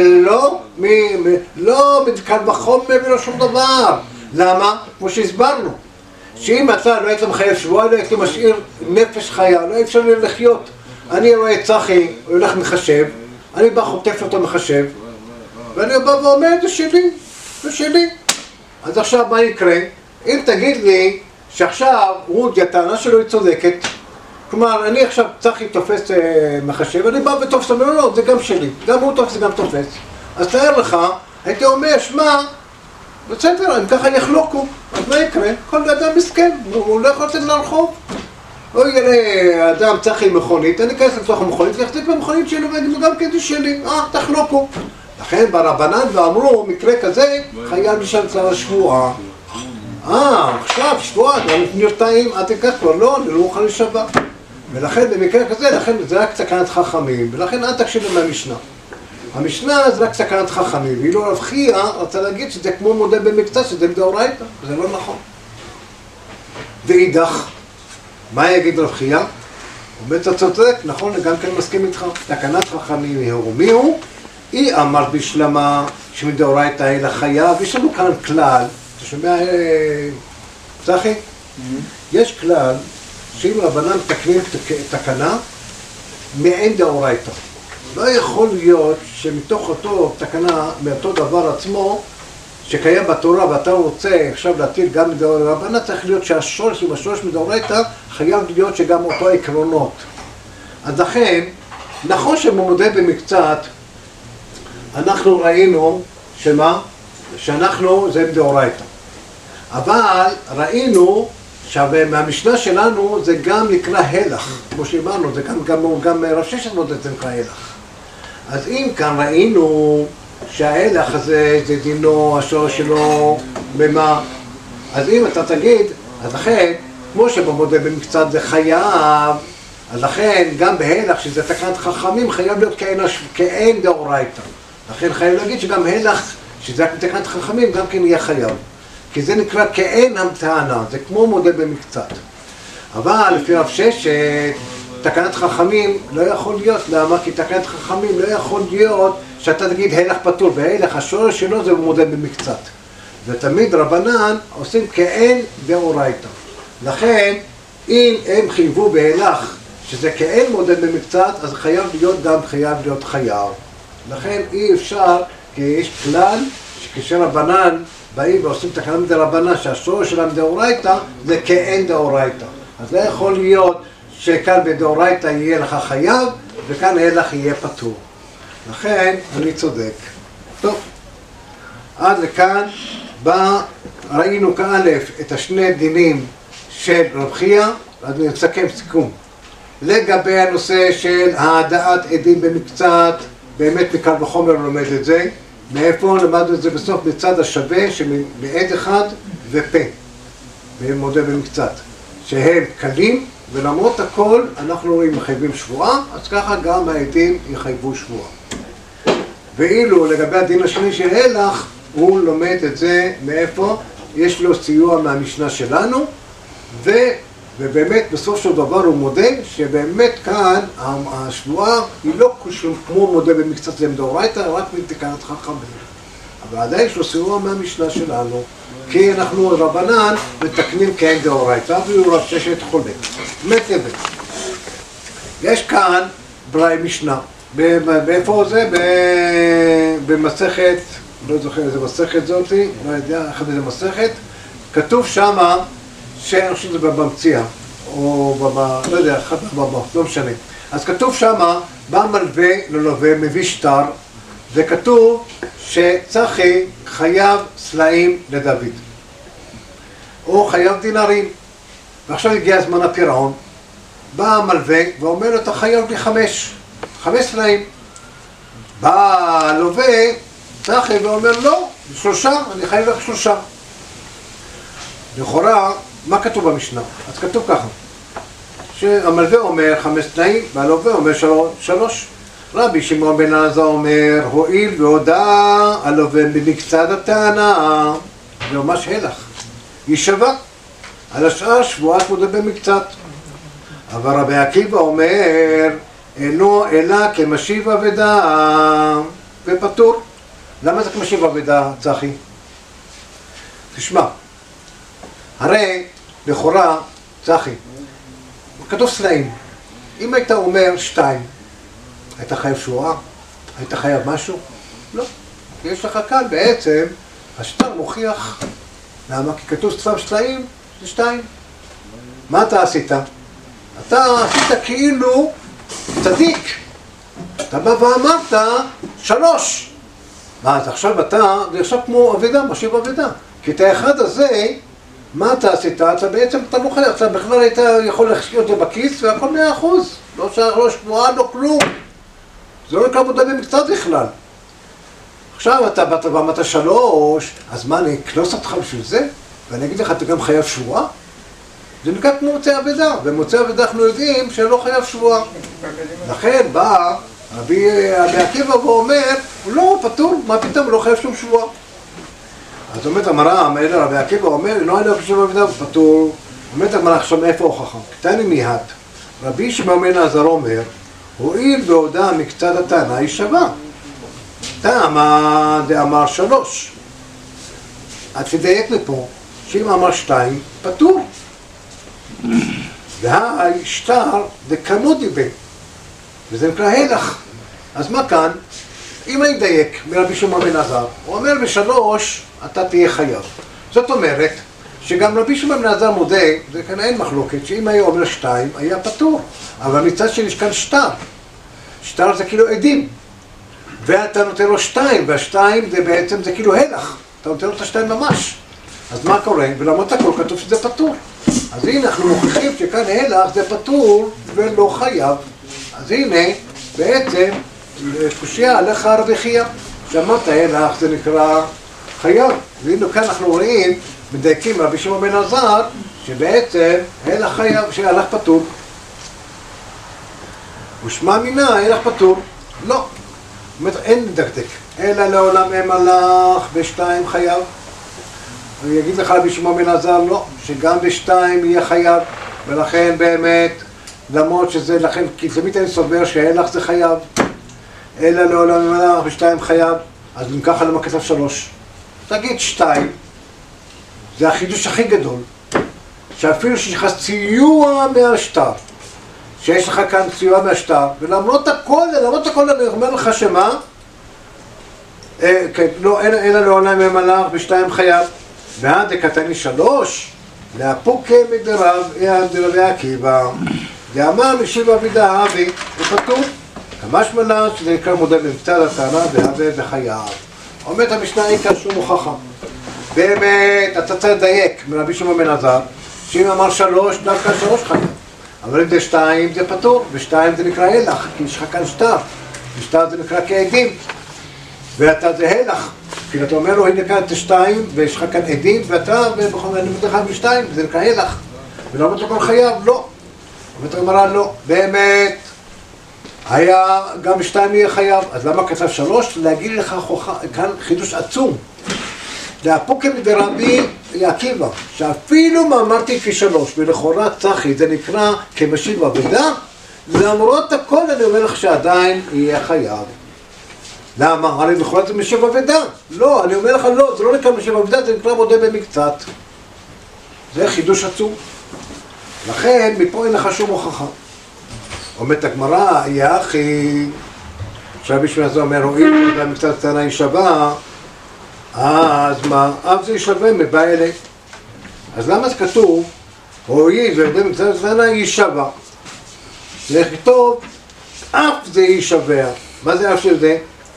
לא מתקן בחומר ולא שום דבר. למה? כמו שהסברנו, שאם אתה לא היית מחייב שבועה, לא הייתי משאיר נפש חיה, לא אפשר לי לחיות. אני רואה את צחי, הוא הולך מחשב, אני בא חוטף אותו מחשב, ואני בא ואומר, זה שלי, זה שלי. אז עכשיו מה יקרה? אם תגיד לי שעכשיו הטענה שלו היא צודקת, כלומר, אני עכשיו צחי תופס מחשב, אני בא ותופס, אומר, לא, זה גם שלי, גם הוא תופס, זה גם תופס. אז תאר לך, הייתי אומר, שמע, בסדר, אם ככה יחלוקו, אז מה יקרה? כל אדם מסכן, הוא לא יכול לצאת לרחוב. או יראה אדם צחי מכונית, אני אכנס לתוך המכונית, ויחזיק במכונית שלו, ויגידו גם כדי שלי, תחלוקו. לכן ברבנן ואמרו, מקרה כזה, חייב לשם צר השבועה. עכשיו שבועה, גם נרתעים, תיקח כבר, לא, אני לא אוכל לשבע. ולכן במקרה כזה, לכן זה רק סכנת חכמים, ולכן אל תקשיבו מהמשנה. המשנה זה רק סכנת חכמים, ואילו רב חייא רצה להגיד שזה כמו מודה במקצת, שזה מדאורייתא, זה לא נכון. ואידך, מה יגיד רב חייא? הוא באמת צודק, נכון, גם כן מסכים איתך. תקנת חכמים היא הוא, היא אמרת בשלמה שמדאורייתא היא לחיה, ויש לנו כאן כלל, אתה שומע, צחי? יש כלל שאם רבנן מתקנים תקנה, מעין דאורייתא. לא יכול להיות שמתוך אותו תקנה, מאותו דבר עצמו, שקיים בתורה ואתה רוצה עכשיו להטיל גם מדאורייתא, רבנן צריך להיות שהשורש, אם השורש מדאורייתא, חייב להיות שגם אותו עקרונות. אז לכן, נכון שממודה במקצת, אנחנו ראינו שמה? שאנחנו זה מדאורייתא. אבל ראינו שמהמשנה שלנו זה גם נקרא הלך, כמו שאמרנו, זה גם רב ששת מודה זה נקרא הלך. אז אם כאן ראינו שההלך הזה זה דינו, השורש שלו, במה? אז אם אתה תגיד, אז לכן, כמו שבמודה במקצת זה חייב, אז לכן גם בהלך שזה תקנת חכמים חייב להיות כאין דאורייתא. לכן חייב להגיד שגם הלך שזה תקנת חכמים גם כן יהיה חייב. כי זה נקרא כאין המטענה, זה כמו מודה במקצת. אבל לפי רב ששת, תקנת חכמים לא יכול להיות, למה? כי תקנת חכמים לא יכול להיות שאתה תגיד הלך פטור, והלך השורש שלו זה מודה במקצת. ותמיד רבנן עושים כאין דאורייתא. לכן, אם הם חייבו בהלך שזה כאין מודה במקצת, אז חייב להיות גם חייב להיות חייב. לכן אי אפשר, כי יש כלל שכשרבנן באים ועושים תקנה מדרבנן שהשורש שלהם דאורייתא זה כאין דאורייתא. אז לא יכול להיות שכאן בדאורייתא יהיה לך חייב, וכאן הלך יהיה פטור. לכן אני צודק. טוב, עד לכאן ראינו כאלף את השני דינים של רב חייא, אז נסכם סיכום. לגבי הנושא של העדאת עדים במקצת, באמת מקל וחומר לומד את זה. מאיפה למדנו את זה בסוף? בצד השווה שמעד אחד ופה, ומודה במקצת, שהם קלים, ולמרות הכל אנחנו רואים מחייבים שבועה, אז ככה גם העדים יחייבו שבועה. ואילו לגבי הדין השני של הלך, הוא לומד את זה מאיפה? יש לו סיוע מהמשנה שלנו, ובאמת בסוף של דבר הוא מודה שבאמת כאן השבועה היא לא כמו מודה במקצת למדאורייתא, רק מתקנת חכמים. אבל עדיין יש לו סיוע מהמשנה שלנו, כי אנחנו רבנן מתקנים כאין דאורייתא, והוא רק ששת חולק. באמת לבד. יש כאן בראי משנה. באיפה זה? במסכת, לא זוכר איזה מסכת זאתי, לא יודע איך איזה מסכת. כתוב שמה, שאני חושב שזה במציאה, או לא יודע, לא משנה. אז כתוב שמה, בא מלווה ללווה, מביא שטר, וכתוב שצחי חייב סלעים לדוד, או חייב דינרים. ועכשיו הגיע זמן הפירעון, בא המלווה ואומר לו, אתה חייב לי 5 סלעים. בא הלווה, צחי, ואומר, לא, 3, אני חייב לך 3. לכאורה, מה כתוב במשנה? אז כתוב ככה, שהמלווה אומר 5 סלעים, והלווה אומר 3. רבי שמעון בן אלעזר אומר, הואיל והודה הלווה במקצת הטענה, זה ממש הלך, היא שווה. על השאר שבועת מודה במקצת. אבל רבי עקיבא אומר, אינו אלא כמשיב אבדה ופטור. למה זה כמשיב אבדה, צחי? תשמע, הרי לכאורה, צחי, כתוב סלעים. אם היית אומר 2, היית חייב שבועה? היית חייב משהו? לא. יש לך כאן בעצם, השטר מוכיח. למה? כי כתוב סתם סלעים, זה 2. מה אתה עשית? אתה עשית כאילו צדיק. אתה בא ואמרת 3. מה, אז עכשיו זה עכשיו כמו אבדה, משיב אבדה. כי את האחד הזה, מה אתה עשית? אתה בעצם, אתה לא חייב, אתה בכלל היית יכול להחזיר את זה בכיס והכל 100%. לא שבועה, לא כלום. זה לא נקרא עבודה במקצת בכלל. עכשיו אתה באת ואמרת 3, אז מה, אני אקנוס אותך בשביל זה? ואני אגיד לך, אתה גם חייב שבועה? זה נקרא כמו מוצא אבדה, ומוצא אבדה אנחנו יודעים שלא חייב שבועה. לכן בא רבי עקיבא ואומר, לא, פטור, מה פתאום, לא חייב שום שבועה. אז אומרת המראה, רבי עקיבא אומר, לא היה חייב שום אבדה, פטור. אומרת המראה, עכשיו מאיפה הוכחה? קטני מיהת. רבי שמעון בן אלעזר אומר, הואיל והודה מקצת הטענה היא שווה. טעמה דאמר 3. עד שדייק לפה, שאם אמר 2, פטור. והי שטר דקנו דיבה. וזה נקרא הלך. אז מה כאן? אם אני דייק מרבי שמעון בן אלעזר, הוא אומר ב3 אתה תהיה חייב. זאת אומרת שגם רבי שמעון בן אלעזר מודה, זה כאן אין מחלוקת, שאם היה אומר 2 היה פטור. אבל מצד שני יש כאן שטר. שטר זה כאילו עדים. ואתה נותן לו 2, וה2 זה בעצם זה כאילו הלך. אתה נותן לו את 2 ממש. אז מה קורה? ולמרות הכל כתוב שזה פטור. אז הנה אנחנו מוכיחים שכאן הלך זה פטור ולא חייב. אז הנה בעצם קושיה עליך רבי חייא. שאמרת הלך זה נקרא חייב. והנה כאן אנחנו רואים, מדייקים רבי שמעון בן אלעזר, שבעצם הלך חייב, שהלך פטור. ושמע מינה הלך פטור. לא. זאת אומרת, אין לדקדק. אלא לעולם הם הלך ב2 חייב. אני אגיד לך רבי שמעון בן אלעזר, לא, שגם ב2 יהיה חייב, ולכן באמת, למרות שזה, לכן, כי תמיד אני סובר שההלך זה חייב, אלא לעולם הם הלך ב2 חייב, אז אם ככה למה כתב 3. תגיד 2, זה החידוש הכי גדול, שאפילו שיש לך סיוע מהשטר, שיש לך כאן סיוע מהשטר, ולמרות הכל אני אומר לך שמה, כן, לא, אלא לעולם הם הלך ב2 חייב, ועד דקתני 3, להפוקה מדרב, דרבי עקיבא. ואמר משיב אבידה אבי, זה כתוב, כמשמע שזה נקרא מודה במקצת הטענה והווה וחייב. אומרת המשנה אין כאן שום הוכחה. באמת, אתה צריך לדייק מרבי שמעון בן עזר, שאם אמר 3, דווקא 3 חייב. אבל אם זה 2 זה פטור, ו2 זה נקרא הלך, כי יש לך כאן שטר. ושטר זה נקרא כעדים, ואתה זה הלך. כי אתה אומר לו, הנה כאן את 2, ויש לך כאן עדים, ואתה, ובכל אני מודה לך ב2, זה נקרא הלך. ולא אומרת לו חייב, לא. אומרת הגמרא לא, באמת. היה גם 2 יהיה חייב, אז למה כתב 3? להגיד לך כאן חידוש עצום. להפוקם דרבי עקיבא, שאפילו מה אמרתי כ3 ולכאורה צחי, זה נקרא כמשיב אבדה, למרות הכל אני אומר לך שעדיין יהיה חייב. למה? הרי לכאורה זה משיב אבדה. לא, אני אומר לך לא, זה לא נקרא משיב אבדה, זה נקרא מודה במקצת. זה חידוש עצום. לכן מפה אין לך שום הוכחה. אומרת הגמרא, יא אחי, שרבי שמעון הזה אומר, הואיל מודה במקצת קטנה היא שווה, אז מה? אף זה ישווה מבא אלה. אז למה זה כתוב, הואיל ומודה במקצת קטנה היא שווה? זה לכתוב, אף זה ישווה. מה זה אף של זה?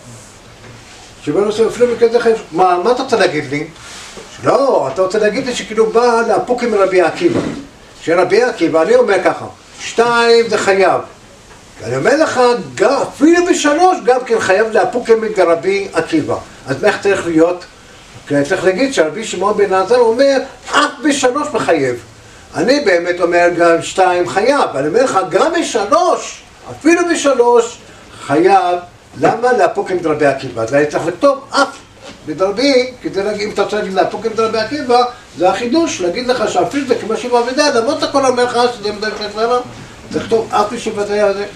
שבא נושא אפילו מכזה חייב. מה אתה רוצה להגיד לי? לא, אתה רוצה להגיד לי שכאילו בא להפוקים מרבי עקיבא. שרבי עקיבא, אני אומר ככה, 2 זה חייב. אני אומר לך, אפילו ב3 גם כן חייב להפוקים מרבי עקיבא. אז איך צריך להיות? כי אני צריך להגיד שרבי שמעון בן עזר אומר, אף ב3 מחייב. אני באמת אומר גם 2 חייב, אני אומר לך, גם ב3, אפילו ב3 חייב, למה להפוקים דרבי עקיבא? אז אני צריך לכתוב אף בדרבי, כדי להגיד, אם אתה רוצה להגיד להפוקים דרבי עקיבא, זה החידוש, להגיד לך שאפילו זה כמו שיבה ודע, למרות הכל אומר לך שזה מדבר כלל, צריך לכתוב אף בשיבתי הזה.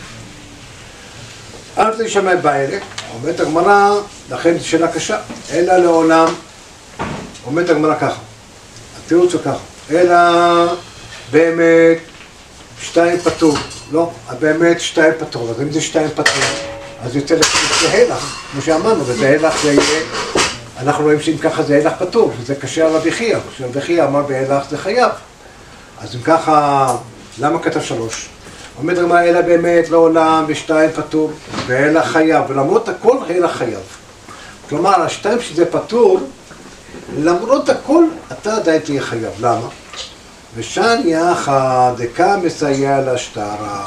אף זה ישמע באלה, אומרת הגמרא, לכן זו שאלה קשה, אלא לעולם, אומרת הגמרא ככה, התירוץ הוא ככה, אלא באמת 2 פטור, לא, באמת 2 פטור, אז אם זה 2 פטור, אז יוצא זה הלך, כמו שאמרנו, וזה הלך זה יהיה, אנחנו רואים שאם ככה זה הלך פטור, וזה קשה על רבי חייא, כשרבי חייא אמר בהלך זה חייב, אז אם ככה, למה כתב 3? אומרת הגמרא, אלא באמת לעולם ב2 פטור, והלך חייב, ולמרות הכל הלך חייב. כלומר, 2 שזה פטור, למרות הכל אתה עדיין תהיה חייב, למה? ושן יחד, דקה מסייע לשטרה.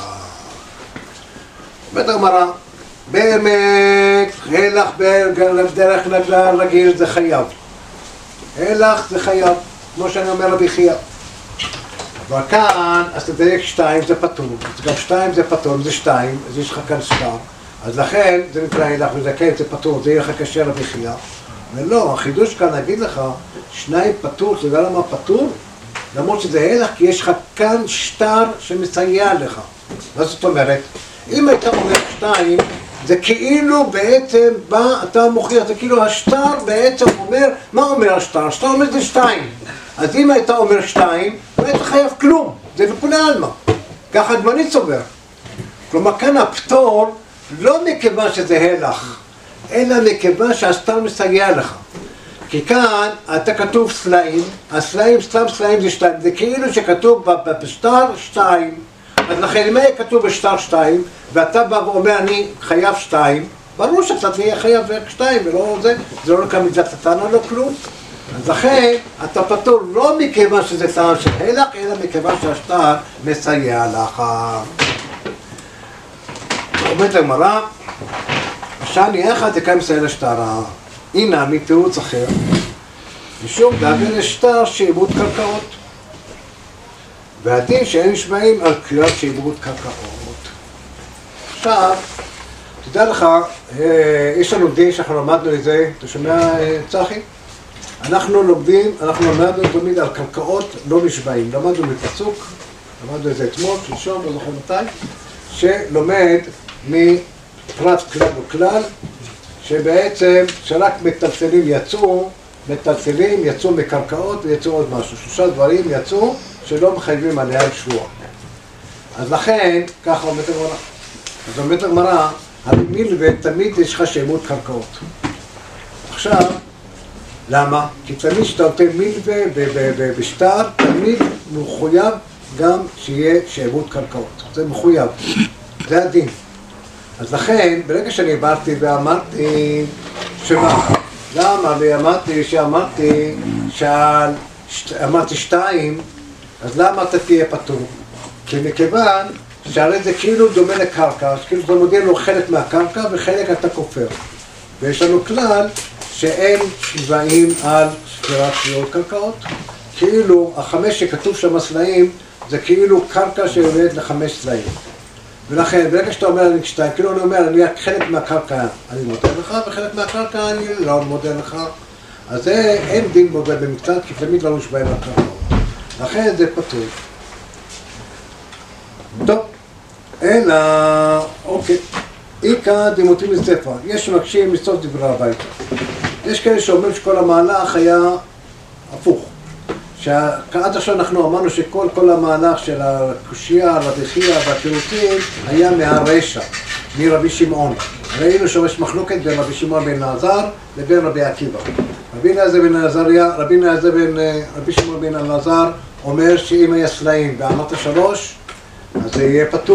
אומרת הגמרא, באמת, הלך בדרך רגיל זה חייב. הלך זה חייב, כמו שאני אומר רבי חייא. אבל כאן, אז תדייק 2 זה פטור, גם 2 זה פטור, זה 2, אז יש לך כאן שטר. אז לכן, זה נקרא הלך וזה כן, זה פטור, זה יהיה לך קשה רבי חייא. ולא, החידוש כאן נגיד לך, 2 פטור, אתה יודע למה פטור? למרות שזה הלך, כי יש לך כאן שטר שמסייע לך. מה זאת אומרת? אם אתה אומר 2, זה כאילו בעצם בא, אתה מוכיח, זה כאילו השטר בעצם אומר, מה אומר השטר? השטר אומר זה 2. אז אם אתה אומר 2, לא היית חייב כלום, זה לכולי עלמא. ככה דמני צובר. כלומר, כאן הפטור לא מכיוון שזה הלך, אלא מכיוון שהשטר מסייע לך. כי כאן אתה כתוב סלעים, הסלעים, סתם סלעים זה 2, זה כאילו שכתוב בשטר 2. אז לכן אם היה כתוב בשטר 2, ואתה בא ואומר אני חייב 2, ברור שאתה תהיה חייב 2, ולא זה, זה לא נקרא מצוות התנא, לא כלום. אז לכן אתה פטור לא מכיוון שזה טעם של הלך, אלא מכיוון שהשטר מסייע לך. אומרת הגמרא, שאני אחד דקה מסייע לשטרה, הנה מתירוץ אחר, משום דאגן לשטר שעיבוד קרקעות. והדין שאין נשמעים על קריאת שעיבוד קרקעות. עכשיו, תדע לך, יש לנו דין שאנחנו למדנו את זה, אתה שומע צחי? אנחנו למדנו תמיד על קרקעות לא נשבעים. למדנו בפסוק, למדנו את זה אתמול, שלשום, לא זוכר מתי, שלומד מפרט כלל וכלל, שבעצם שרק מטלטלים יצאו מקרקעות ויצאו עוד משהו. 3 דברים יצאו שלא מחייבים עליהם שבוע. אז לכן, ככה אומרת הגמרא. אז אומרת הגמרא, המילווה תמיד יש לך שעיבוד קרקעות. עכשיו, למה? כי תמיד שאתה נותן מילווה בשטר, תמיד מחויב גם שיהיה שעבוד קרקעות. זה מחויב, זה הדין. אז לכן, ברגע שאני באתי ואמרתי שמה? למה? אמרתי 2, אז למה אתה תהיה פטור? כי מכיוון שהרי זה כאילו דומה לקרקע, אז כאילו אתה מודיע לו חלק מהקרקע וחלק אתה כופר. ויש לנו כלל שאין נבעים על ספירת ספירות קרקעות. כאילו 5 שכתוב שם סלעים זה כאילו קרקע שיורדת ל5 סלעים. ולכן ברגע שאתה אומר אני 2, כאילו אני אומר אני חלק מהקרקע אני מודה לך וחלק מהקרקע אני לא מודה לך. אז זה אין דין מודה במקצת כי תמיד לא נשבעים על קרקעות. לכן זה פטור. טוב, אלא, אוקיי, איקה דימותים לספר, יש שמקשים מסוף דברי הביתה. יש כאלה שאומרים שכל המהלך היה הפוך. שעד עכשיו אנחנו אמרנו שכל המהלך של הקושייה, רבי חייא והתירוצים היה מהרשע, מרבי שמעון. ראינו שיש מחלוקת בין רבי שמעון בן אלעזר לבין רבי עקיבא. רבי שמעון בן אלעזר אומר שאם היה סלעים ואמרת 3, אז זה יהיה פטור.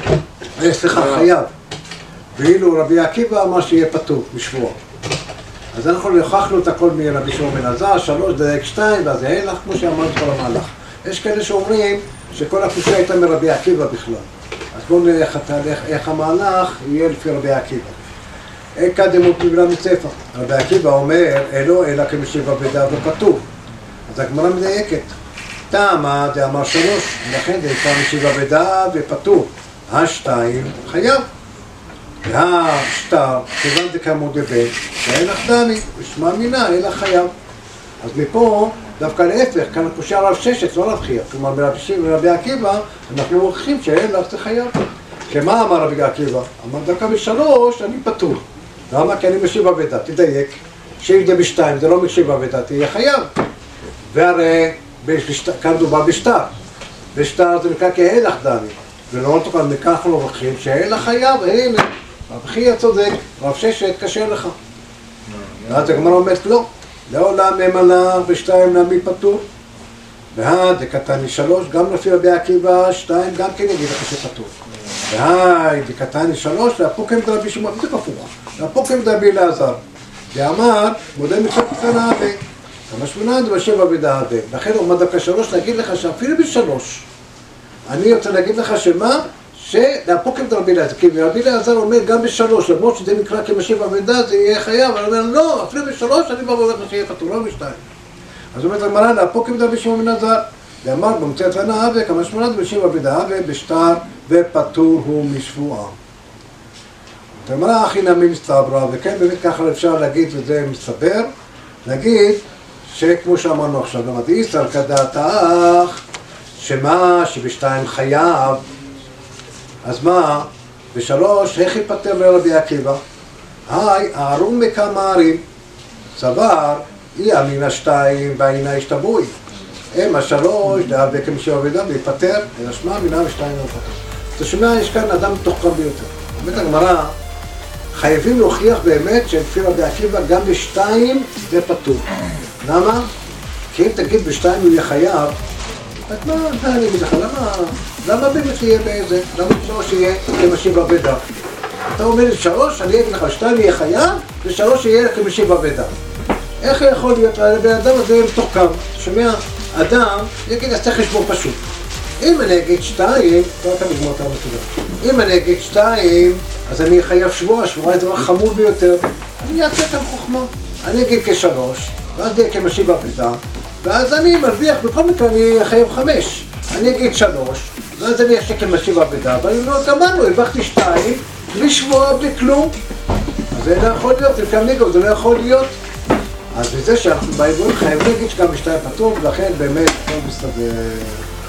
חייב. ואילו רבי עקיבא אמר שיהיה פטור משבוע. אז אנחנו הוכחנו את הכל מרבי שמעון בן אלעזר, 3 דייק 2, ואז זה הלך כמו שאמרנו כל המהלך. יש כאלה שאומרים שכל הקושייה הייתה מרבי עקיבא בכלל. אז בואו נראה איך המהלך יהיה לפי רבי עקיבא. איקה דמות מבלה מספר. רבי עקיבא אומר, אלא כמשיב אבדה ופטור. אז הגמרא מדייקת. טעמה דאמר 3, ולכן זה נקרא משיב אבדה ופטור. 2 חייב. והשטר, כיוון דקאמוד דבן, ואין לך דמי, ושמע מינה, אלא חייב. אז מפה, דווקא להפך, כאן הקושייה רב 6, לא רב חייא. כלומר, ברבי עקיבא, אנחנו מוכיחים שאין לך זה חייב. שמה אמר רבי עקיבא? אמר דווקא ב3, אני פטור. למה? כי אני משיב אבדה, תדייק. שאם זה ב2, זה לא משיב אבדה, תהיה חייב. והרי, כאן דובר בשטר. בשטר זה נקרא כאין לך דמי. ולא תוכל מכך אנחנו לוקחים שאין לך חייב, הנה. רב חייא צודק, רב 6 קשה לך. ואז הגמרא אומרת לא, לעולם ממלא ב2 נעמי פטור. דקתני 3, גם לפי רבי עקיבא 2 גם כן יגיד לך שפטור. דקתני 3, והפוקים דרבי שמעון, זה הפוך. והפוקים דרבי אלעזר. ואמר, מודה מצוות קטנה אבה. המשמונה זה בשם אבדה אבה. לכן עומד דקה 3 להגיד לך שאפילו ב3. אני רוצה להגיד לך שמה? שלהפוקים דרבי אלעזר, כי רבי אלעזר אומר גם ב3, למרות שזה נקרא כמשיב אבדה, זה יהיה חייב, אבל הוא אומר, לא, אפילו ב3 אני בא ואומר לך שיהיה פטור, לא ב2. אז אומרת הגמרא, להפוקים דרבי שמעון בן אלעזר, ואמר, במצוות קטנה אבה, כמשמונה זה בשם אבדה אבה, בשטר ופטור הוא משבועה. הגמרא הכי נמי מסתברא, וכן באמת ככה אפשר להגיד, וזה מסתבר, להגיד שכמו שאמרנו עכשיו, למד איסר כדעתך, שמה שב2 חייב, אז מה? ב3 איך ייפטר לרבי עקיבא? הערום מכמה ערים, סבר, אי אמינא 2 והאינה השתבוי. הם 3, דאבה כמשיב אבדה ויפטר, אלא שמע אמינה ו2 לא פטר. אתה שומע, יש כאן אדם מתוחכם ביותר. באמת הגמרא, חייבים להוכיח באמת שלפי רבי עקיבא גם ב2 זה פטור. למה? כי אם תגיד ב2 הוא יהיה חייב, אז מה, אני אגיד לך, למה באמת יהיה באיזה? למה ב3 יהיה כמשיב אבדה? אתה אומר לי 3, אני אגיד לך, 2 יהיה חייב, ו3 יהיה כמשיב אבדה. איך יכול להיות? האדם הזה מתוחכם. שומע, אדם יגיד, אז צריך חשבון פשוט. אם אני אגיד 2, לא אתה מגמור את המתודה. אם אני אגיד 2, אז אני חייב שבוע, שבוע זה דבר חמור ביותר. אני אעשה כאן חוכמה. אני אגיד כ3, ואז יהיה כמשיב אבדה. ואז אני מרוויח, בכל מקרה אני חייב 5. אני אגיד 3, ואז אני אעשה כמשיב אבדה, ואני לא גמרנו, הרווחתי 2, בלי שבוע, בלי כלום. אז זה לא יכול להיות, זה כאן ניגו, זה לא יכול להיות. אז בזה שאנחנו בעברית חייבים להגיד שגם ב2 פטור, ולכן באמת הכל מסתדר.